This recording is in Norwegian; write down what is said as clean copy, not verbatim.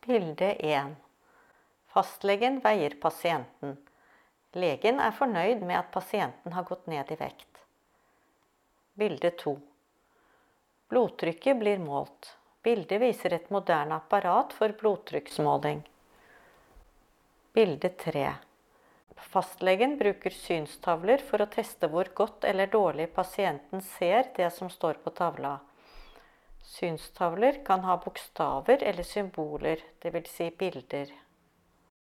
Bilde 1. Fastlegen veier pasienten. Legen er fornøyd med at pasienten har gått ned i vekt. Bilde 2. Blodtrykket blir målt. Bildet viser et moderne apparat for blodtrykksmåling. Bilde 3. Fastlegen bruker synstavler for å teste hvor godt eller dårlig pasienten ser det som står på tavla. Synstavler kan ha bokstaver eller symboler, det vil si bilder.